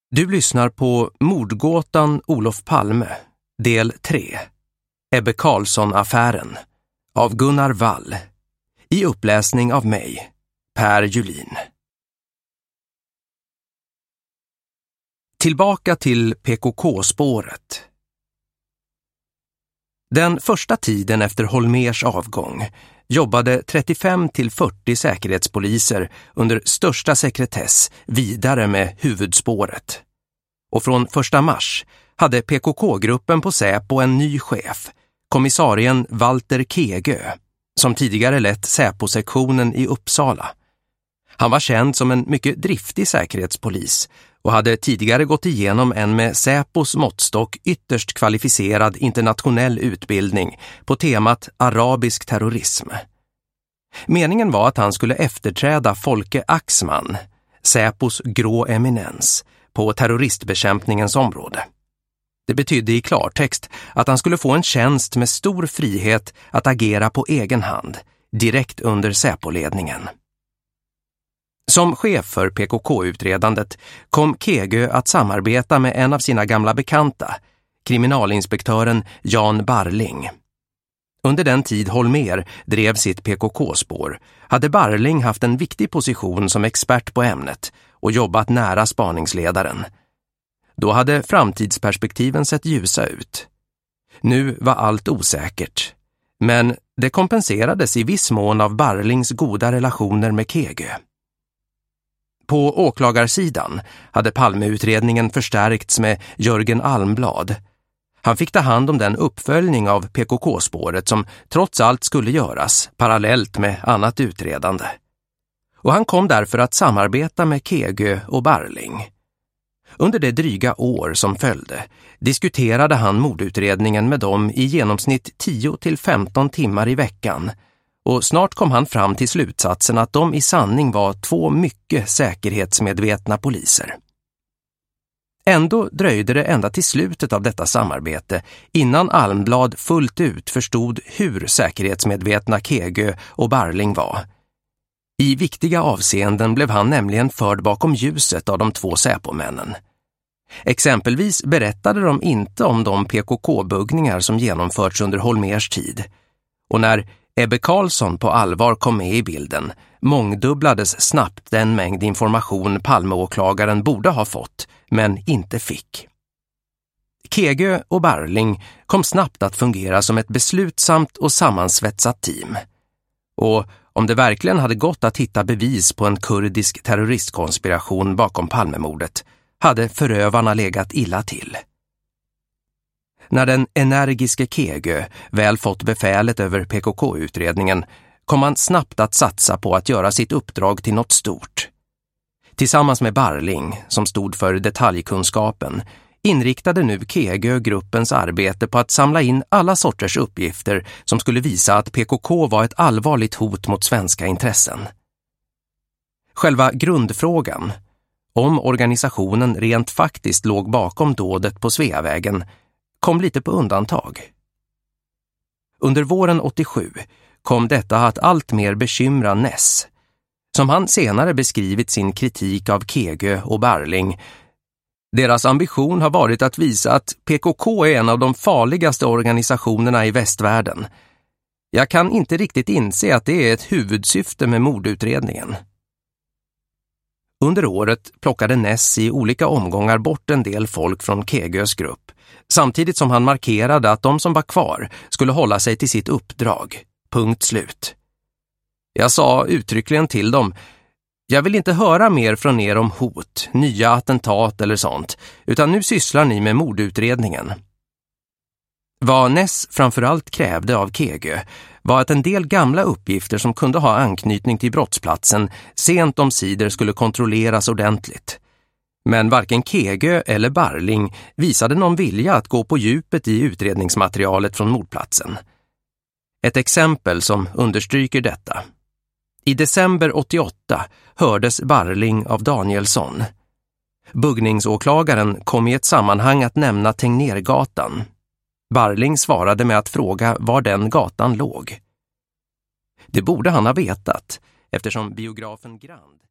Du lyssnar på Mordgåtan Olof Palme, del 3. Ebbe Carlsson-affären av Gunnar Wall. I uppläsning av mig, Per Julin. Tillbaka till PKK-spåret. Den första tiden efter Holmérs avgång jobbade 35-40 säkerhetspoliser under största sekretess vidare med huvudspåret. Och från 1 mars hade PKK-gruppen på Säpo en ny chef, kommissarien Walter Kegö, som tidigare lett Säpo-sektionen i Uppsala. Han var känd som en mycket driftig säkerhetspolis och hade tidigare gått igenom en med Säpos måttstock ytterst kvalificerad internationell utbildning på temat arabisk terrorism. Meningen var att han skulle efterträda Folke Axman, Säpos grå eminens, på terroristbekämpningens område. Det betydde i klartext att han skulle få en tjänst med stor frihet att agera på egen hand, direkt under Säpo-ledningen. Som chef för PKK-utredandet kom Kegö att samarbeta med en av sina gamla bekanta, kriminalinspektören Jan Barling. Under den tid Holmér drev sitt PKK-spår hade Barling haft en viktig position som expert på ämnet och jobbat nära spaningsledaren. Då hade framtidsperspektiven sett ljusa ut. Nu var allt osäkert, men det kompenserades i viss mån av Barlings goda relationer med Kegö. På åklagarsidan hade Palmeutredningen förstärkts med Jörgen Almblad. Han fick ta hand om den uppföljning av PKK-spåret som trots allt skulle göras parallellt med annat utredande. Och han kom därför att samarbeta med Kegö och Barling. Under det dryga år som följde diskuterade han mordutredningen med dem i genomsnitt 10-15 timmar i veckan. Och snart kom han fram till slutsatsen att de i sanning var 2 mycket säkerhetsmedvetna poliser. Ändå dröjde det ända till slutet av detta samarbete innan Almblad fullt ut förstod hur säkerhetsmedvetna Kegö och Barling var. I viktiga avseenden blev han nämligen förd bakom ljuset av de 2 Säpomännen. Exempelvis berättade de inte om de PKK-buggningar som genomförts under Holmérs tid. Och när Ebbe Carlsson på allvar kom med i bilden mångdubblades snabbt den mängd information Palmeåklagaren borde ha fått, men inte fick. Kegö och Barling kom snabbt att fungera som ett beslutsamt och sammansvetsat team. Och om det verkligen hade gått att hitta bevis på en kurdisk terroristkonspiration bakom Palmemordet hade förövarna legat illa till. När den energiske Kegö väl fått befälet över PKK-utredningen kom han snabbt att satsa på att göra sitt uppdrag till något stort. Tillsammans med Barling, som stod för detaljkunskapen, inriktade nu Kegö gruppens arbete på att samla in alla sorters uppgifter som skulle visa att PKK var ett allvarligt hot mot svenska intressen. Själva grundfrågan, om organisationen rent faktiskt låg bakom dådet på Sveavägen, kom lite på undantag. Under våren 87 kom detta att allt mer bekymra Ness, som han senare beskrivit sin kritik av Kegö och Barling. Deras ambition har varit att visa att PKK är en av de farligaste organisationerna i västvärlden. Jag kan inte riktigt inse att det är ett huvudsyfte med mordutredningen. Under året plockade Ness i olika omgångar bort en del folk från Kegös grupp, samtidigt som han markerade att de som var kvar skulle hålla sig till sitt uppdrag. Punkt slut. Jag sa uttryckligen till dem: jag vill inte höra mer från er om hot, nya attentat eller sånt, utan nu sysslar ni med mordutredningen. Vad Ness framförallt krävde av Kegö var att en del gamla uppgifter som kunde ha anknytning till brottsplatsen sent omsider skulle kontrolleras ordentligt. Men varken Kegö eller Barling visade någon vilja att gå på djupet i utredningsmaterialet från mordplatsen. Ett exempel som understryker detta. I december 88 hördes Barling av Danielsson. Buggningsåklagaren kom i ett sammanhang att nämna Tegnérgatan. Barling svarade med att fråga var den gatan låg. Det borde han ha vetat, eftersom biografen Grand